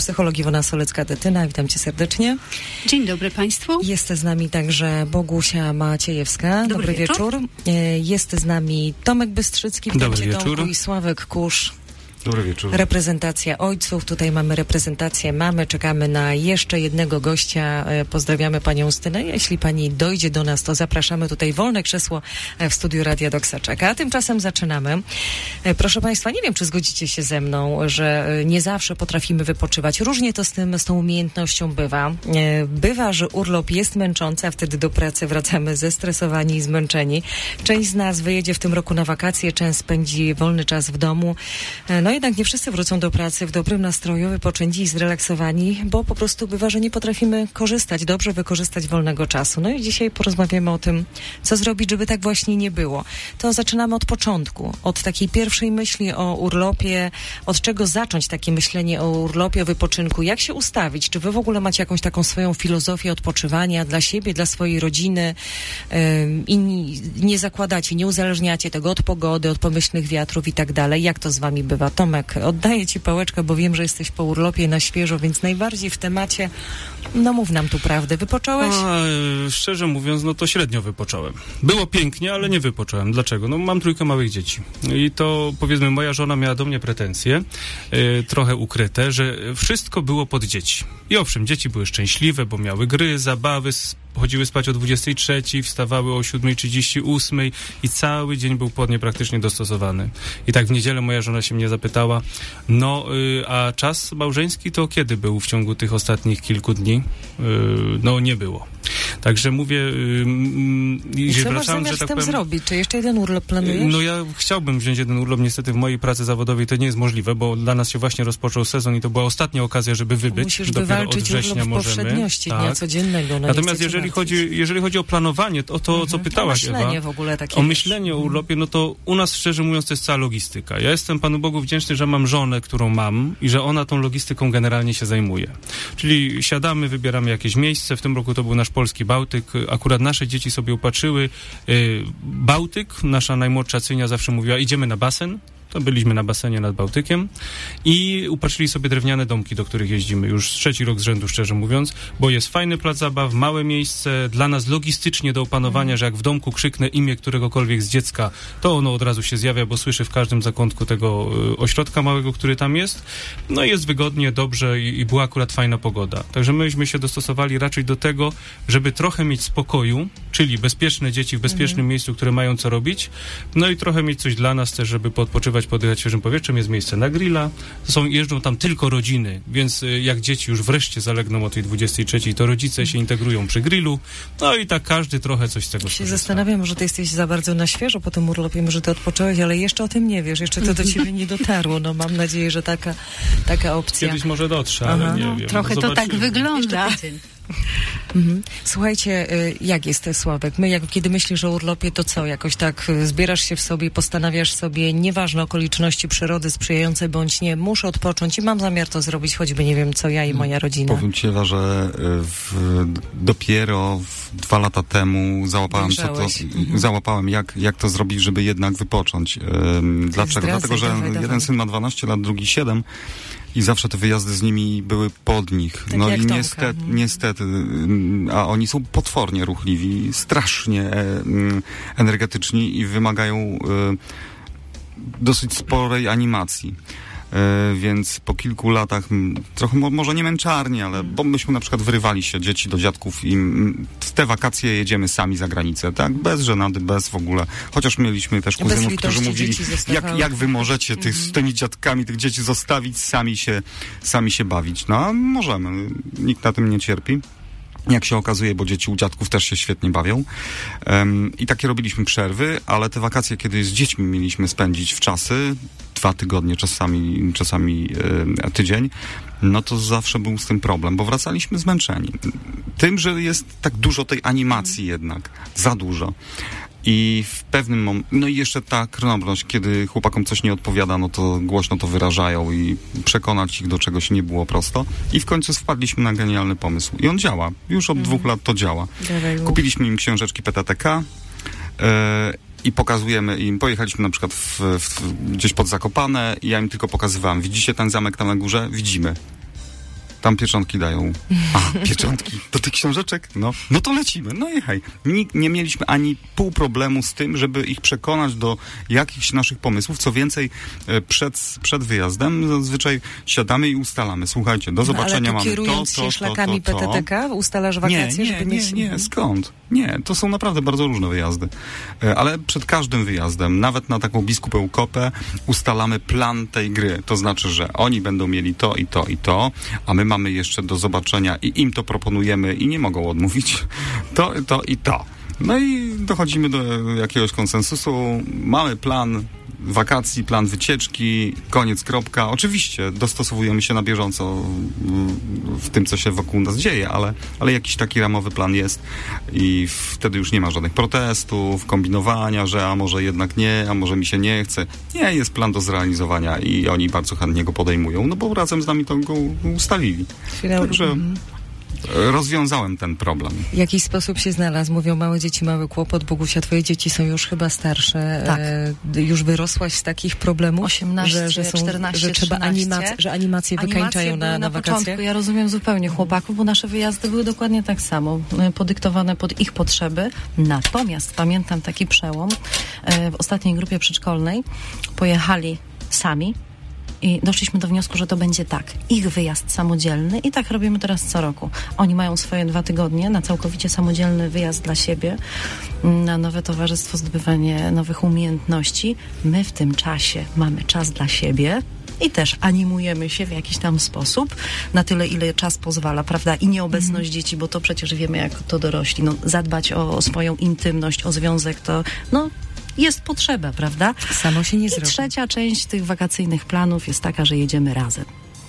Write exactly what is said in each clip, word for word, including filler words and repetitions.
psycholog Iwona Solecka-Detyna. Witam cię serdecznie. Dzień dobry Państwu. Jest z nami także Bogusia Maciejewska. Dobry, Dobry wieczór. wieczór. Jest z nami Tomek Bystrzycki. Witam Dobry cię, wieczór. Tomku, i Sławek Kusz. Dobry wieczór. Reprezentacja ojców. Tutaj mamy reprezentację mamy. Czekamy na jeszcze jednego gościa. Pozdrawiamy panią Ustynę. Jeśli pani dojdzie do nas, to zapraszamy tutaj. Wolne krzesło w studiu Radia Doksa czeka. A tymczasem zaczynamy. Proszę państwa, nie wiem, czy zgodzicie się ze mną, że nie zawsze potrafimy wypoczywać. Różnie to z tym, z tą umiejętnością bywa. Bywa, że urlop jest męczący, a wtedy do pracy wracamy zestresowani i zmęczeni. Część z nas wyjedzie w tym roku na wakacje, część spędzi wolny czas w domu. No jednak nie wszyscy wrócą do pracy w dobrym nastroju, wypoczęci i zrelaksowani, bo po prostu bywa, że nie potrafimy korzystać, dobrze wykorzystać wolnego czasu. No i dzisiaj porozmawiamy o tym, co zrobić, żeby tak właśnie nie było. To zaczynamy od początku, od takiej pierwszej myśli o urlopie, od czego zacząć takie myślenie o urlopie, o wypoczynku, jak się ustawić, czy wy w ogóle macie jakąś taką swoją filozofię odpoczywania dla siebie, dla swojej rodziny yy, i nie zakładacie, nie uzależniacie tego od pogody, od pomyślnych wiatrów i tak dalej. Jak to z wami bywa? Tomek, oddaję ci pałeczkę, bo wiem, że jesteś po urlopie na świeżo, więc najbardziej w temacie, no mów nam tu prawdę. Wypocząłeś? A, szczerze mówiąc, no to średnio wypocząłem. Było pięknie, ale nie wypocząłem. Dlaczego? No mam trójkę małych dzieci. I to, powiedzmy, moja żona miała do mnie pretensje, y, trochę ukryte, że wszystko było pod dzieci. I owszem, dzieci były szczęśliwe, bo miały gry, zabawy, chodziły spać o dwudziestej trzeciej, wstawały o siódmej trzydzieści osiem i cały dzień był pod nie praktycznie dostosowany. I tak w niedzielę moja żona się mnie zapytała, no y, a czas małżeński to kiedy był w ciągu tych ostatnich kilku dni? Y, no nie było. Także mówię... Y, I co masz zamiar z tak tym powiem, zrobić? Czy jeszcze jeden urlop planujesz? No ja chciałbym wziąć jeden urlop, niestety w mojej pracy zawodowej to nie jest możliwe, bo dla nas się właśnie rozpoczął sezon i to była ostatnia okazja, żeby wybyć. Musisz dopiero wywalczyć od września urlop w możemy. powszedniości Tak. dnia codziennego. No Natomiast jeżeli chodzi, jeżeli chodzi o planowanie, to, to mhm. co pytałaś, o myślenie Ewa, w ogóle takie o myślenie o urlopie, no to u nas, szczerze mówiąc, to jest cała logistyka. Ja jestem Panu Bogu wdzięczny, że mam żonę, którą mam i że ona tą logistyką generalnie się zajmuje. Czyli siadamy, wybieramy jakieś miejsce. W tym roku to był nasz polski Bałtyk. Akurat nasze dzieci sobie upatrzyły y, Bałtyk. Nasza najmłodsza Cynia zawsze mówiła, idziemy na basen. To byliśmy na basenie nad Bałtykiem i upatrzyli sobie drewniane domki, do których jeździmy już trzeci rok z rzędu, szczerze mówiąc, bo jest fajny plac zabaw, małe miejsce, dla nas logistycznie do opanowania, że jak w domku krzyknę imię któregokolwiek z dziecka, to ono od razu się zjawia, bo słyszy w każdym zakątku tego y, ośrodka małego, który tam jest. No i jest wygodnie, dobrze i, i była akurat fajna pogoda. Także myśmy się dostosowali raczej do tego, żeby trochę mieć spokoju, czyli bezpieczne dzieci w bezpiecznym mhm. miejscu, które mają co robić, no i trochę mieć coś dla nas też, żeby poodpoczywać, podjechać świeżym powietrzem, jest miejsce na grilla. Są, jeżdżą tam tylko rodziny, więc jak dzieci już wreszcie zalegną o tej dwudziestej trzeciej, to rodzice się integrują przy grillu, no i tak każdy trochę coś z tego się skorzysta. Zastanawiam, może ty jesteś za bardzo na świeżo po tym urlopie, może ty odpocząłeś, ale jeszcze o tym nie wiesz, jeszcze to do ciebie nie dotarło. No mam nadzieję, że taka, taka opcja. Kiedyś może dotrze, ale Aha. nie no, wiem. Trochę no, to tak wygląda. Mhm. Słuchajcie, jak jest Sławek? My, jak, kiedy myślisz o urlopie, to co? Jakoś tak zbierasz się w sobie, postanawiasz sobie, nieważne okoliczności przyrody sprzyjające bądź nie, muszę odpocząć i mam zamiar to zrobić, choćby nie wiem co ja i moja rodzina. Powiem ci, Ewa, że w, dopiero w, dwa lata temu załapałem, co to, mhm. załapałem jak, jak to zrobić, żeby jednak wypocząć. Ym, dlaczego? Dlatego, że dawaj, jeden dawaj. syn ma dwanaście lat, drugi siedem. I zawsze te wyjazdy z nimi były pod nich. Tak no jak i Tomka. niestety, Mhm. niestety, a oni są potwornie ruchliwi, strasznie e, energetyczni i wymagają e, dosyć sporej animacji. E, więc po kilku latach, m, trochę mo, może nie męczarnie, ale bo myśmy na przykład wyrywali się dzieci do dziadków i m, w te wakacje jedziemy sami za granicę, tak? Bez żenady, bez w ogóle. Chociaż mieliśmy też Bez kuzynów, litości którzy mówili, dzieci zostawały. jak, jak wy możecie tych, z tymi dziadkami tych dzieci zostawić, sami się, sami się bawić. No, możemy. Nikt na tym nie cierpi. Jak się okazuje, bo dzieci u dziadków też się świetnie bawią. Um, I takie robiliśmy przerwy, ale te wakacje, kiedy z dziećmi mieliśmy spędzić w czasy, dwa tygodnie, czasami, czasami e, tydzień, no to zawsze był z tym problem, bo wracaliśmy zmęczeni. Tym, że jest tak dużo tej animacji jednak, za dużo. I w pewnym momencie, no i jeszcze ta krnobność, kiedy chłopakom coś nie odpowiada, no to głośno to wyrażają i przekonać ich do czegoś nie było prosto. I w końcu wpadliśmy na genialny pomysł. I on działa. Już od mm. dwóch lat to działa. Dawaj, Kupiliśmy im książeczki P T T K yy, i pokazujemy im, pojechaliśmy na przykład w, w, gdzieś pod Zakopane i ja im tylko pokazywałem, widzicie ten zamek tam na górze? Widzimy. Tam pieczątki dają. A, pieczątki do tych książeczek? No, no to lecimy. No jechaj. Nikt, nie mieliśmy ani pół problemu z tym, żeby ich przekonać do jakichś naszych pomysłów. Co więcej, przed, przed wyjazdem zazwyczaj siadamy i ustalamy. Słuchajcie, do zobaczenia no, ale to mamy to, kierując to, się to, szlakami to, to. P T T K ustalasz wakacje, nie, nie, żeby nie, mieć... Nie, nie, skąd? Nie, to są naprawdę bardzo różne wyjazdy. Ale przed każdym wyjazdem, nawet na taką biskupełkopę, ustalamy plan tej gry. To znaczy, że oni będą mieli to i to i to, a my mamy jeszcze do zobaczenia i im to proponujemy i nie mogą odmówić to, to i to. No i dochodzimy do jakiegoś konsensusu, mamy plan wakacji, plan wycieczki, koniec, kropka. Oczywiście dostosowujemy się na bieżąco w tym, co się wokół nas dzieje, ale, ale jakiś taki ramowy plan jest i wtedy już nie ma żadnych protestów, kombinowania, że a może jednak nie, a może mi się nie chce. Nie, jest plan do zrealizowania i oni bardzo chętnie go podejmują, no bo razem z nami to go ustalili. Chwilę. Także Mhm. rozwiązałem ten problem. W jakiś sposób się znalazł? Mówią, małe dzieci, mały kłopot. Bogusia, twoje dzieci są już chyba starsze. Tak. E, już wyrosłaś z takich problemów? osiemnaście, że, że są, czternaście, że trzeba trzynaście. animac- że animacje wykańczają na, były na, na wakacje? początku. Ja rozumiem zupełnie chłopaków, bo nasze wyjazdy były dokładnie tak samo, podyktowane pod ich potrzeby. Natomiast pamiętam taki przełom. W ostatniej grupie przedszkolnej pojechali sami i doszliśmy do wniosku, że to będzie tak. Ich wyjazd samodzielny i tak robimy teraz co roku. Oni mają swoje dwa tygodnie na całkowicie samodzielny wyjazd dla siebie, na nowe towarzystwo, zdobywanie nowych umiejętności. My w tym czasie mamy czas dla siebie i też animujemy się w jakiś tam sposób, na tyle, ile czas pozwala, prawda? I nieobecność mm. dzieci, bo to przecież wiemy, jak to dorośli. No, zadbać o, o swoją intymność, o związek, to no jest potrzeba, prawda? Samo się nie I zrobi. trzecia część tych wakacyjnych planów jest taka, że jedziemy razem.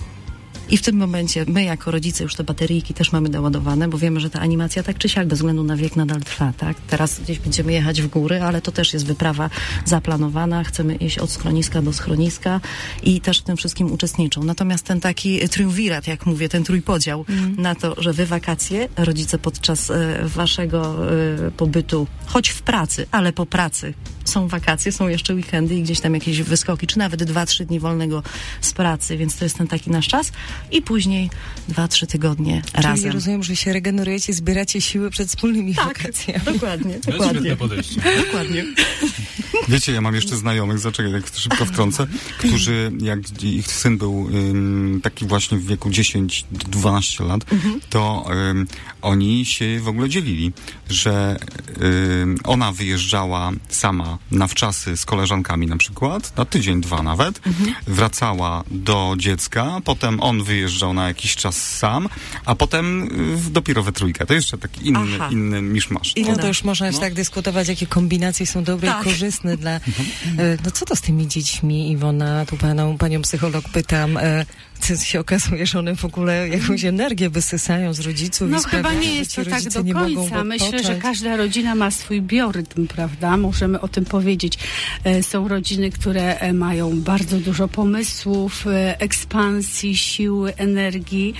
I w tym momencie my jako rodzice już te bateryjki też mamy doładowane, bo wiemy, że ta animacja tak czy siak bez względu na wiek nadal trwa, tak? Teraz gdzieś będziemy jechać w góry, ale to też jest wyprawa zaplanowana. Chcemy iść od schroniska do schroniska i też w tym wszystkim uczestniczą. Natomiast ten taki triumvirat, jak mówię, ten trójpodział mm. na to, że wy wakacje, rodzice podczas e, waszego e, pobytu, choć w pracy, ale po pracy są wakacje, są jeszcze weekendy i gdzieś tam jakieś wyskoki, czy nawet dwa, trzy dni wolnego z pracy, więc to jest ten taki nasz czas. I później dwa, trzy tygodnie Czyli razem. rozumiem, że się regenerujecie, zbieracie siły przed wspólnymi tak, wakacjami. Dokładnie, To jest dokładnie. świetne podejście. Dokładnie. Wiecie, ja mam jeszcze znajomych, zaczekaj, jak szybko wtrącę, którzy, jak ich syn był um, taki właśnie w wieku dziesięć do dwunastu lat, mhm. to um, oni się w ogóle dzielili, że um, ona wyjeżdżała sama na wczasy z koleżankami na przykład, na tydzień, dwa nawet, mhm. wracała do dziecka, potem on wyjeżdżał na jakiś czas sam, a potem y, dopiero we trójkę. To jeszcze taki inny, inny miszmasz. I no, no to już można no. tak dyskutować, jakie kombinacje są dobre tak. i korzystne dla... E, no co to z tymi dziećmi, Iwona? Tu paną, panią psycholog pytam. E, co się okazuje, że one w ogóle jakąś energię wysysają z rodziców. No i chyba sprawiają, nie że jest ci to tak rodzice do nie mogą końca. Myślę, że odpocząć. każda rodzina ma swój biorytm, prawda? Możemy o tym powiedzieć. E, są rodziny, które e, mają bardzo dużo pomysłów, e, ekspansji, siły, energii.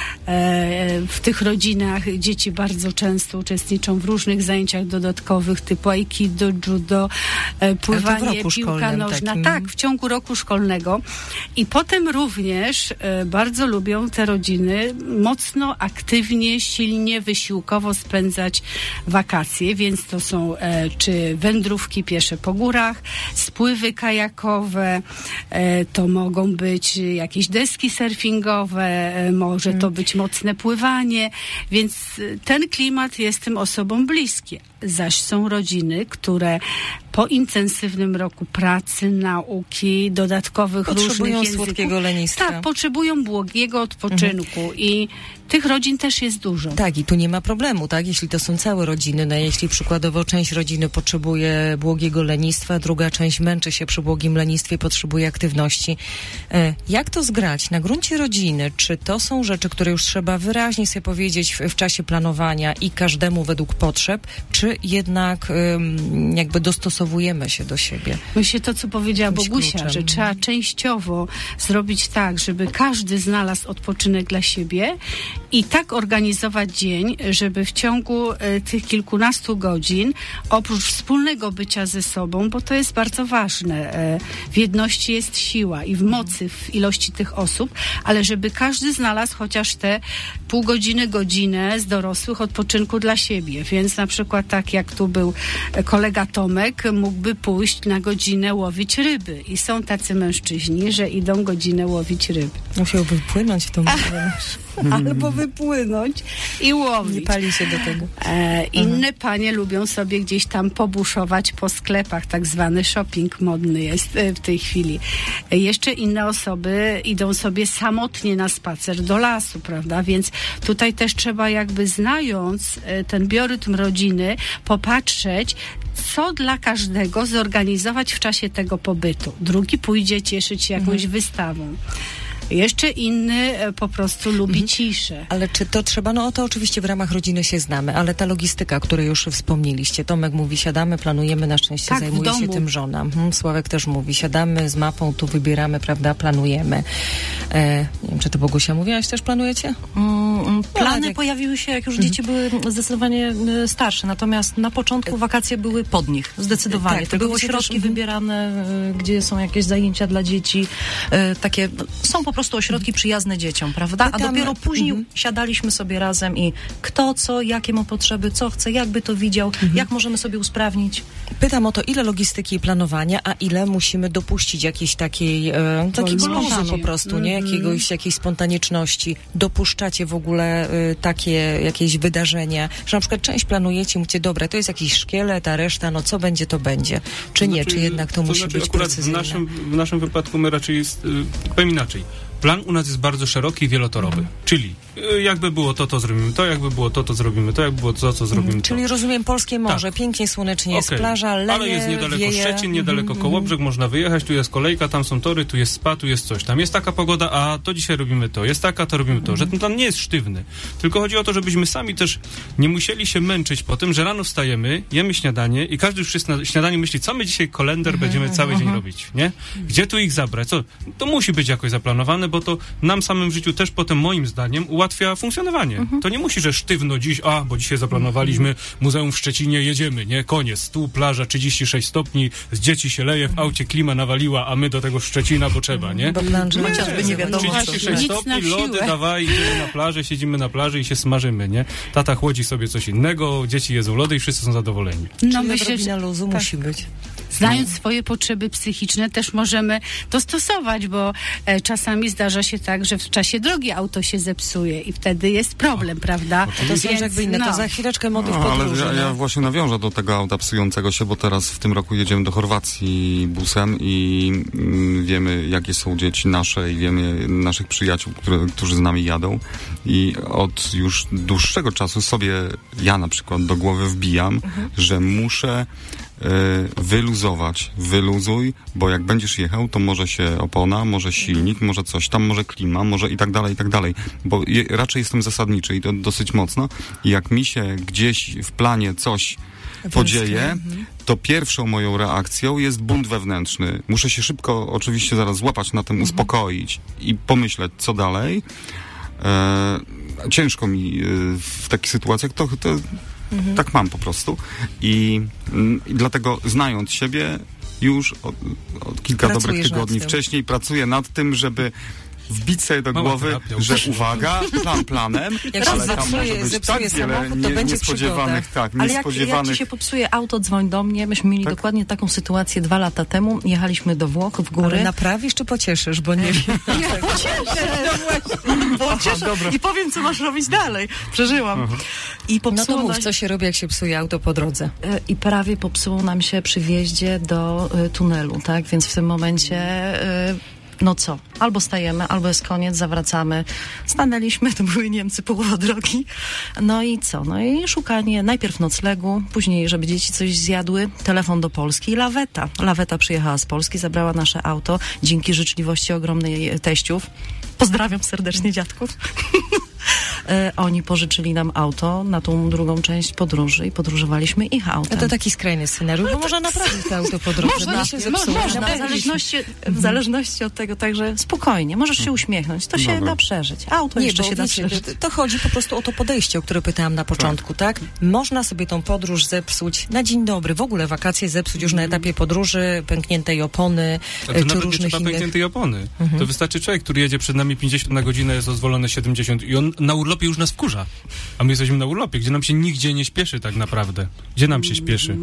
E, w tych rodzinach dzieci bardzo często uczestniczą w różnych zajęciach dodatkowych typu aikido, judo, e, pływanie, piłka szkolnym nożna. takim. Tak, w ciągu roku szkolnego. I potem również e, bardzo lubią te rodziny mocno, aktywnie, silnie, wysiłkowo spędzać wakacje, więc to są e, czy wędrówki piesze po górach, spływy kajakowe, e, to mogą być jakieś deski surfingowe, e, może to być mocne pływanie, więc e, ten klimat jest tym osobom bliski. Zaś są rodziny, które po intensywnym roku pracy, nauki, dodatkowych różnych Potrzebują języków, słodkiego lenistwa. tak, potrzebują błogiego odpoczynku mhm. i tych rodzin też jest dużo. Tak, i tu nie ma problemu, tak? Jeśli to są całe rodziny, no jeśli przykładowo część rodziny potrzebuje błogiego lenistwa, druga część męczy się przy błogim lenistwie, potrzebuje aktywności. E, jak to zgrać na gruncie rodziny? Czy to są rzeczy, które już trzeba wyraźnie sobie powiedzieć w, w czasie planowania i każdemu według potrzeb, czy jednak um, jakby dostosować dostosowujemy się do siebie. Myślę to, co powiedziała Jakimś Bogusia, kluczem. że trzeba częściowo zrobić tak, żeby każdy znalazł odpoczynek dla siebie i tak organizować dzień, żeby w ciągu e, tych kilkunastu godzin, oprócz wspólnego bycia ze sobą, bo to jest bardzo ważne, e, w jedności jest siła i w mocy, w ilości tych osób, ale żeby każdy znalazł chociaż te pół godziny, godzinę z dorosłych odpoczynku dla siebie. Więc na przykład tak jak tu był kolega Tomek, mógłby pójść na godzinę łowić ryby. I są tacy mężczyźni, że idą godzinę łowić ryby. Musiałby płynąć w tą wodę. Albo wypłynąć i łowić. Nie pali się do tego. E, inne panie lubią sobie gdzieś tam pobuszować po sklepach, tak zwany shopping modny jest e, w tej chwili. E, jeszcze inne osoby idą sobie samotnie na spacer do lasu, prawda? Więc tutaj też trzeba jakby znając e, ten biorytm rodziny, popatrzeć, co dla każdego zorganizować w czasie tego pobytu. Drugi pójdzie cieszyć się jakąś mhm. wystawą. Jeszcze inny e, po prostu lubi mhm. ciszę. Ale czy to trzeba? No o to oczywiście w ramach rodziny się znamy, ale ta logistyka, o której już wspomnieliście. Tomek mówi, siadamy, planujemy, na szczęście tak, zajmuje się tym żona. Mhm. Sławek też mówi, siadamy z mapą, tu wybieramy, prawda, planujemy. E, nie wiem, czy ty, Bogusia, mówiłaś, też planujecie? Mm, plany No, jak... pojawiły się, jak już dzieci były zdecydowanie y, starsze, natomiast na początku wakacje były pod nich, zdecydowanie. Tak, to były środki też... wybierane, y, gdzie są jakieś zajęcia dla dzieci, y, takie, są po prostu ośrodki przyjazne dzieciom, prawda? Pytam... A dopiero później mhm. siadaliśmy sobie razem i kto co, jakie ma potrzeby, co chce, jakby to widział, mhm. jak możemy sobie usprawnić. Pytam o to, ile logistyki i planowania, a ile musimy dopuścić jakiejś takiej, e, takiego luzu po prostu, nie? Jakiegoś, jakiejś spontaniczności. Dopuszczacie w ogóle e, takie jakieś wydarzenia, że na przykład część planujecie i mówicie, dobra, to jest jakiś szkielet, a reszta, no co będzie, to będzie. Czy nie, znaczy, czy jednak to, to musi znaczy, być akurat precyzyjne? W naszym, w naszym wypadku my raczej jest, y, powiem inaczej. Plan u nas jest bardzo szeroki i wielotorowy. Mm. Czyli y, jakby było to, to zrobimy to, jakby było to, to zrobimy to, jakby było to, co zrobimy mm. to. Czyli rozumiem, polskie morze, tak. pięknie, słonecznie, jest okay. plaża, leje, ale jest niedaleko wieje. Szczecin, niedaleko mm. Kołobrzeg, można wyjechać, tu jest kolejka, tam są tory, tu jest spa, tu jest coś. Tam jest taka pogoda, a to dzisiaj robimy to, jest taka, to robimy to. Mm. Że ten plan nie jest sztywny. Tylko chodzi o to, żebyśmy sami też nie musieli się męczyć po tym, że rano wstajemy, jemy śniadanie i każdy już jest na śniadaniu myśli, co my dzisiaj kolender będziemy cały dzień robić, nie? Gdzie tu ich zabrać? Co? To musi być jakoś zaplanowane, bo to nam samym życiu też potem moim zdaniem ułatwia funkcjonowanie. Mhm. To nie musi, że sztywno dziś, a, bo dzisiaj zaplanowaliśmy Muzeum w Szczecinie, jedziemy, nie? Koniec, tu plaża trzydzieści sześć stopni, z dzieci się leje, w aucie klima nawaliła, a my do tego Szczecina, bo trzeba, nie? Bo planże, nie, chociażby nie wiadomo. trzydzieści sześć stopni, lody, dawaj, idziemy na plażę, siedzimy na plaży i się smażymy, nie? Tata chłodzi sobie coś innego, dzieci jedzą lody i wszyscy są zadowoleni. No myślę, że luzu tak. musi być. Znając no. swoje potrzeby psychiczne, też możemy dostosować, bo e, czasami zdarza się tak, że w czasie drogi auto się zepsuje i wtedy jest problem, o, prawda? To są jakby inne. No. To za chwileczkę motyw no, podróży. Ale ja, ja właśnie nawiążę do tego auta psującego się, bo teraz w tym roku jedziemy do Chorwacji busem i mm, wiemy, jakie są dzieci nasze i wiemy naszych przyjaciół, które, którzy z nami jadą i od już dłuższego czasu sobie ja na przykład do głowy wbijam, mhm. że muszę wyluzować, wyluzuj, bo jak będziesz jechał, to może się opona, może silnik, może coś tam, może klima, może i tak dalej, i tak dalej, bo je, raczej jestem zasadniczy i to dosyć mocno i jak mi się gdzieś w planie coś podzieje, to pierwszą moją reakcją jest bunt wewnętrzny. Muszę się szybko oczywiście zaraz złapać na tym, uspokoić i pomyśleć, co dalej. E, ciężko mi w takich sytuacjach to, to Mhm. tak mam po prostu. I, i dlatego znając siebie już od, od kilka Pracujesz dobrych tygodni wcześniej pracuję nad tym, żeby wbić sobie do Mała głowy, terapia, że uwaga, plan planem, jak ale się tam zepsuje, może być tak wiele samochód, to nie, będzie niespodziewanych, tak, ale niespodziewanych. jak, jak ci się popsuje auto, dzwoń do mnie. Myśmy mieli tak? dokładnie taką sytuację dwa lata temu. Jechaliśmy do Włoch, w góry. Ale naprawisz czy pocieszysz, bo nie wiem. Pocieszę i powiem, co masz robić dalej. Przeżyłam. Aha. I no to mów, co się robi, jak się psuje auto po drodze. I prawie popsuło nam się przy wjeździe do y, tunelu, tak? Więc w tym momencie... Y, no co? Albo stajemy, albo jest koniec, zawracamy. Stanęliśmy, to były Niemcy, połowa drogi. No i co? No i szukanie najpierw noclegu, później, żeby dzieci coś zjadły, telefon do Polski i laweta. Laweta przyjechała z Polski, zabrała nasze auto, dzięki życzliwości ogromnej teściów. Pozdrawiam serdecznie dziadków. e, oni pożyczyli nam auto na tą drugą część podróży i podróżowaliśmy ich autem. No to taki skrajny scenariusz, bo można naprawić to auto po drodze. Można, No się zepsuło. można, w zależności, w zależności od tego, także spokojnie, możesz się uśmiechnąć, to się Dobra. da przeżyć. Auto Nie, jeszcze bo się da wiecie, przeżyć. to, to chodzi po prostu o to podejście, o które pytałam na początku, tak? Można sobie tą podróż zepsuć na dzień dobry, w ogóle wakacje zepsuć już na etapie podróży, pękniętej opony, A to czy nawet nie różnych trzeba innych. pękniętej opony. To wystarczy człowiek, który jedzie przed nami pięćdziesiąt na godzinę, jest dozwolone siedemdziesiąt i on na urlopie już nas wkurza. A my jesteśmy na urlopie, gdzie nam się nigdzie nie śpieszy tak naprawdę. Gdzie nam się śpieszy?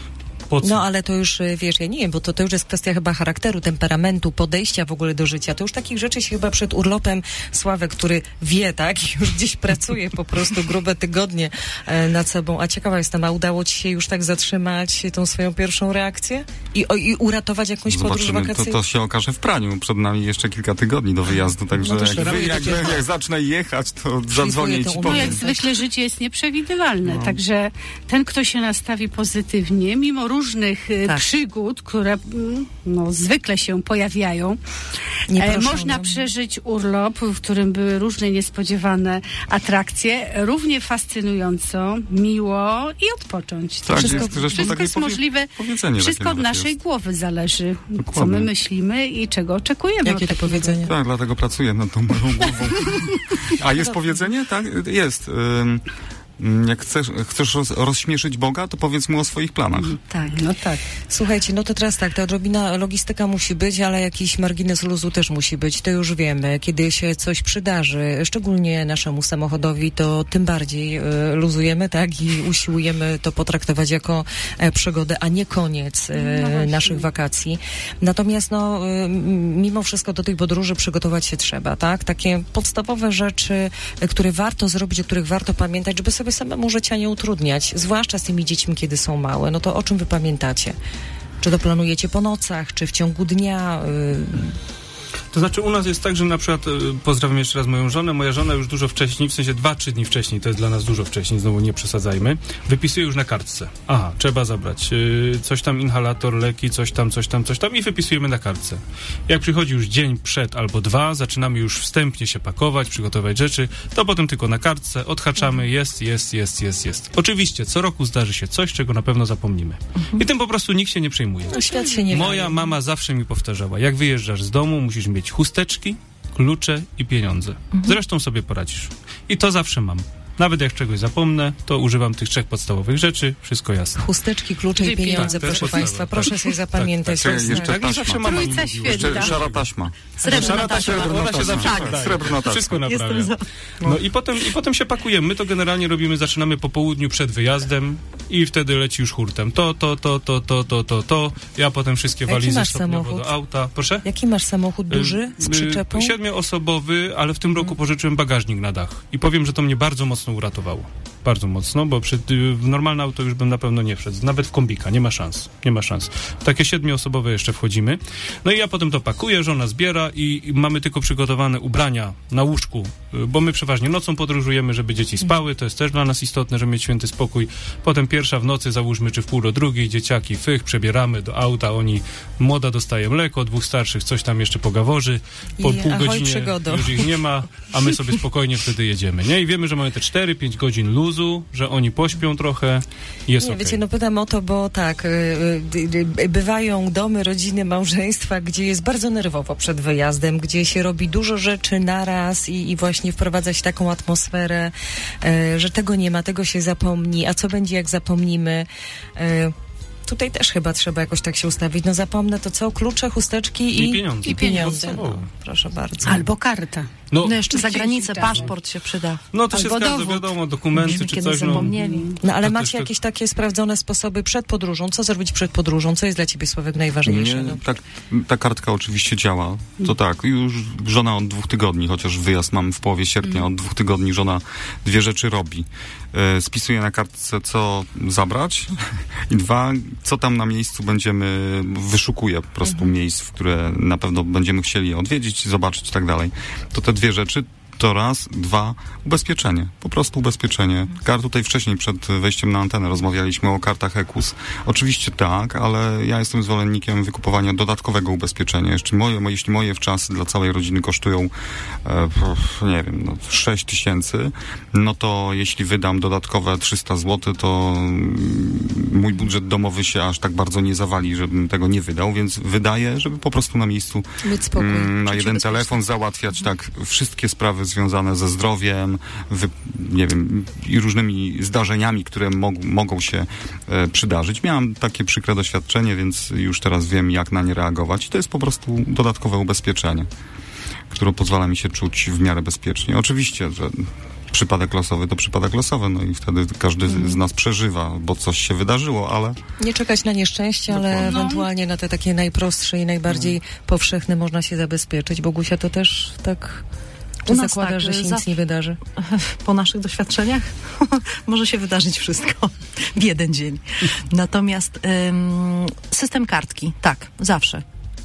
Po co? No ale to już, y, wiesz, ja nie wiem, bo to, to już jest kwestia chyba charakteru, temperamentu, podejścia w ogóle do życia. To już takich rzeczy się chyba przed urlopem Sławek, który wie, tak, i już gdzieś pracuje po prostu grube tygodnie e, nad sobą. A ciekawa jestem, a udało ci się już tak zatrzymać tą swoją pierwszą reakcję? I, o, i uratować jakąś podróż Zobaczymy, to, wakacyjną? to się okaże w praniu. Przed nami jeszcze kilka tygodni do wyjazdu, także No to jak, wy, szeruję jak, takie- jak zacznę jechać, to zadzwonię i tą ci umowę. No powiem. jak zwykle życie jest nieprzewidywalne, także ten, kto się nastawi pozytywnie, mimo różnych e, Tak. przygód, które mm, no, zwykle się pojawiają, Nie e, proszą, można no. przeżyć urlop, w którym były różne niespodziewane atrakcje, równie fascynująco, miło i odpocząć. To Tak, wszystko jest zresztą wszystko takie jest powie- możliwe. powiedzenie Wszystko takie od nawet naszej jest. głowy zależy, co Dokładnie. my myślimy i czego oczekujemy. Jakie od to takiego powiedzenie? Tak, dlatego pracuję nad tą moją głową. A jest powiedzenie? Tak, jest. Ym, Jak chcesz, chcesz roz, rozśmieszyć Boga, to powiedz mu o swoich planach. Tak. No tak. Słuchajcie, no to teraz tak, ta odrobina logistyka musi być, ale jakiś margines luzu też musi być. To już wiemy. Kiedy się coś przydarzy, szczególnie naszemu samochodowi, to tym bardziej y, luzujemy, tak? I usiłujemy to potraktować jako e, przygodę, a nie koniec e, No właśnie. naszych wakacji. Natomiast no, y, m- mimo wszystko do tych podróży przygotować się trzeba, tak? Takie podstawowe rzeczy, e, które warto zrobić, o których warto pamiętać, żeby sobie samemu życia nie utrudniać, zwłaszcza z tymi dziećmi, kiedy są małe. No to o czym wy pamiętacie? Czy to planujecie po nocach, czy w ciągu dnia? Y, To znaczy u nas jest tak, że na przykład, y, pozdrawiam jeszcze raz moją żonę, moja żona już dużo wcześniej, w sensie dwa, trzy dni wcześniej, to jest dla nas dużo wcześniej, znowu nie przesadzajmy, wypisuje już na kartce. Aha, trzeba zabrać y, coś tam, inhalator, leki, coś tam, coś tam, coś tam i wypisujemy na kartce. Jak przychodzi już dzień przed albo dwa, zaczynamy już wstępnie się pakować, przygotować rzeczy, to potem tylko na kartce odhaczamy, jest, jest, jest, jest, jest. Oczywiście, co roku zdarzy się coś, czego na pewno zapomnimy. I tym po prostu nikt się nie przejmuje. no świat się nie Moja waje. mama zawsze mi powtarzała, jak wyjeżdżasz z domu, musisz mieć chusteczki, klucze i pieniądze. Zresztą sobie poradzisz. I to zawsze mam. Nawet jak czegoś zapomnę, to używam tych trzech podstawowych rzeczy, wszystko jasne. Chusteczki, klucze i Wypij. pieniądze, Tak, to jest proszę podstawa, Państwa. tak. Proszę sobie zapamiętać. tak. To jest- Jeszcze Tak, i zawsze mama mi Trójca mówiła. święta. Jeszcze szara taśma. Srebrna Szara taśma, taśma. ona się zawsze Tak, naprawia. srebrna taśma. Wszystko naprawia. Jestem za. No i potem, i potem się pakujemy. My to generalnie robimy, zaczynamy po południu przed wyjazdem i wtedy leci już hurtem. To, to, to, to, to, to, to, to. Ja potem wszystkie Jaki walizy masz stopniowo samochód? do auta. Proszę? Jaki masz samochód duży z Y, przyczepą? y, Siedmioosobowy, ale w tym roku pożyczyłem bagażnik na dach. I powiem, że to mnie bardzo mocno uratowało. Bardzo mocno, bo przy, y, w normalne auto już bym na pewno nie wszedł. Nawet w kombika, nie ma szans. Nie ma szans. W takie siedmioosobowe jeszcze wchodzimy. No i ja potem to pakuję, żona zbiera i, i mamy tylko przygotowane ubrania na łóżku, y, bo my przeważnie nocą podróżujemy, żeby dzieci spały. To jest też dla nas istotne, żeby mieć święty spokój. Potem pierwsza w nocy, załóżmy, czy w pół do drugiej, dzieciaki fych, przebieramy do auta, oni, młoda dostaje mleko, dwóch starszych coś tam jeszcze pogaworzy. Po I pół ahoj, godzinie przygodo. już ich nie ma, a my sobie spokojnie wtedy jedziemy, nie? I wiemy, że mamy te cztery pięć godzin luzu, że oni pośpią trochę i jest Nie, okej. wiecie, no pytam o to, bo tak, y, y, y, bywają domy, rodziny, małżeństwa, gdzie jest bardzo nerwowo przed wyjazdem, gdzie się robi dużo rzeczy naraz i, i właśnie wprowadza się taką atmosferę, y, że tego nie ma, tego się zapomni, a co będzie, jak zapomnimy? Y, Tutaj też chyba trzeba jakoś tak się ustawić. No zapomnę to co? Klucze, chusteczki i, I pieniądze. I pieniądze. Podstawowo. No, proszę bardzo. Albo karta. No, No jeszcze za Dzieci granicę, czasem. paszport się przyda. no to się albo zgadza, dowód. wiadomo, dokumenty Myśmy czy kiedy coś, no. zapomnieli. No ale To macie też to- jakieś takie sprawdzone sposoby przed podróżą? Co zrobić przed podróżą? Co jest dla ciebie, Sławek, najważniejsze? Nie, No? tak, ta kartka oczywiście działa. To tak, już żona od dwóch tygodni, chociaż wyjazd mam w połowie sierpnia, od dwóch tygodni żona dwie rzeczy robi. E, spisuje na kartce, co zabrać i dwa, co tam na miejscu będziemy, wyszukuje po prostu miejsc, w które na pewno będziemy chcieli odwiedzić, zobaczyć i tak dalej. To te dwie rzeczy. to raz, dwa, ubezpieczenie. Po prostu ubezpieczenie. Kart tutaj wcześniej, przed wejściem na antenę, rozmawialiśmy o kartach Equus. Oczywiście tak, ale ja jestem zwolennikiem wykupowania dodatkowego ubezpieczenia. Jeszcze moje, mo, jeśli moje wczasy dla całej rodziny kosztują, e, nie wiem, no, sześć tysięcy, no to jeśli wydam dodatkowe trzysta złotych, to mój budżet domowy się aż tak bardzo nie zawali, żebym tego nie wydał, więc wydaję, żeby po prostu na miejscu mm, na jeden telefon załatwiać mhm. tak wszystkie sprawy związane ze zdrowiem, wy, nie wiem, i różnymi zdarzeniami, które mog, mogą się e, przydarzyć. Miałam takie przykre doświadczenie, więc już teraz wiem, jak na nie reagować. I to jest po prostu dodatkowe ubezpieczenie, które pozwala mi się czuć w miarę bezpiecznie. Oczywiście, że przypadek losowy to przypadek losowy, no i wtedy każdy z nas przeżywa, bo coś się wydarzyło, ale... Nie czekać na nieszczęście, ale no. ewentualnie na te takie najprostsze i najbardziej no. powszechne można się zabezpieczyć. Bogusia, to też tak... Czy U nas zakładasz, tak, że się za... nic nie wydarzy? Po naszych doświadczeniach może się wydarzyć wszystko w jeden dzień. Natomiast ym, system kartki, tak, zawsze.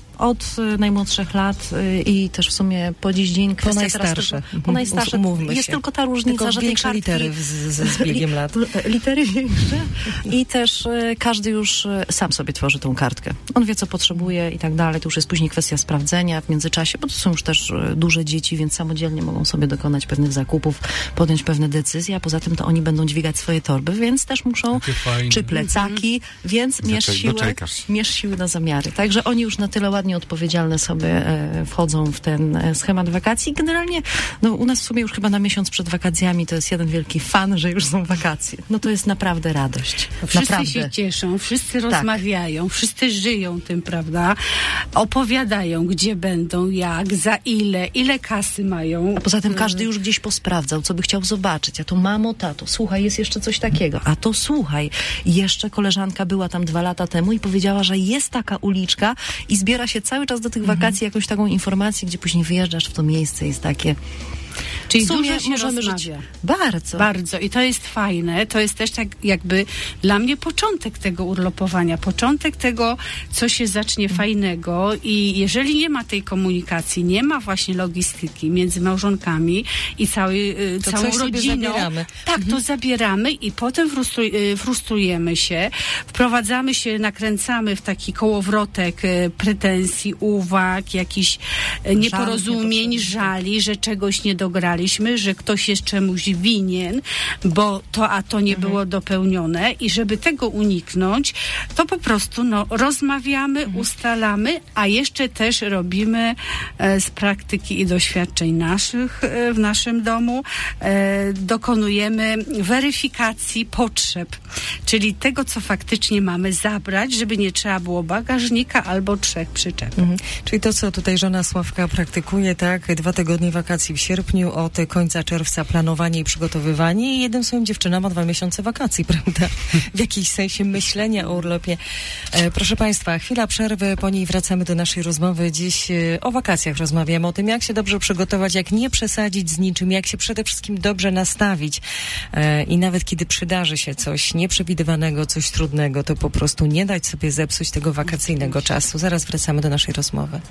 Od y, najmłodszych lat y, i też w sumie po dziś dzień po najstarsze. Tylko, po najstarsze Umówmy jest się. tylko ta różnica, tylko że większe kartki, litery ze z, z biegiem lat. Litery większe i też y, każdy już y, sam sobie tworzy tą kartkę. On wie, co potrzebuje i tak dalej. To już jest później kwestia sprawdzenia w międzyczasie, bo to są już też y, duże dzieci, więc samodzielnie mogą sobie dokonać pewnych zakupów, podjąć pewne decyzje, a poza tym to oni będą dźwigać swoje torby, więc też muszą, czy plecaki, mm-hmm. więc mierz siły, mierz siły na zamiary. Także oni już na tyle ładnie odpowiedzialne sobie e, wchodzą w ten e, schemat wakacji. Generalnie, no u nas w sumie już chyba na miesiąc przed wakacjami to jest jeden wielki fan, że już są wakacje. No to jest naprawdę radość. Wszyscy naprawdę. się cieszą, wszyscy rozmawiają, tak. wszyscy żyją tym, prawda? Opowiadają, gdzie będą, jak, za ile, ile kasy mają. A poza tym każdy już gdzieś posprawdzał, co by chciał zobaczyć. A to mamo, tato, słuchaj, jest jeszcze coś takiego. A to słuchaj, jeszcze koleżanka była tam dwa lata temu i powiedziała, że jest taka uliczka i zbiera się cały czas do tych wakacji jakąś taką informację, gdzie później wyjeżdżasz w to miejsce, jest takie... Czyli w sumie dużo się możemy rozmawia. żyć. Bardzo. Bardzo. I to jest fajne. To jest też tak jakby dla mnie początek tego urlopowania. Początek tego, co się zacznie mm. fajnego. I jeżeli nie ma tej komunikacji, nie ma właśnie logistyki między małżonkami i cały, to całą rodziną. Zabieramy. Tak, mhm. to zabieramy i potem frustruj, frustrujemy się. Wprowadzamy się, nakręcamy w taki kołowrotek pretensji, uwag, jakichś nieporozumień, żali, że czegoś nie dograliśmy, że ktoś jest czemuś winien, bo to, a to nie mhm. było dopełnione i żeby tego uniknąć, to po prostu no, rozmawiamy, mhm. ustalamy, a jeszcze też robimy e, z praktyki i doświadczeń naszych e, w naszym domu, e, dokonujemy weryfikacji potrzeb, czyli tego, co faktycznie mamy zabrać, żeby nie trzeba było bagażnika albo trzech przyczep. Mhm. Czyli to, co tutaj żona Sławka praktykuje, tak, dwa tygodnie wakacji w sierpniu, od końca czerwca planowanie i przygotowywanie i jednym swoim dziewczyna ma dwa miesiące wakacji, prawda? W jakimś sensie myślenia o urlopie. E, proszę Państwa, chwila przerwy, po niej wracamy do naszej rozmowy. Dziś e, o wakacjach rozmawiamy, o tym, jak się dobrze przygotować, jak nie przesadzić z niczym, jak się przede wszystkim dobrze nastawić e, i nawet kiedy przydarzy się coś nieprzewidywanego, coś trudnego, to po prostu nie dać sobie zepsuć tego wakacyjnego czasu. Zaraz wracamy do naszej rozmowy.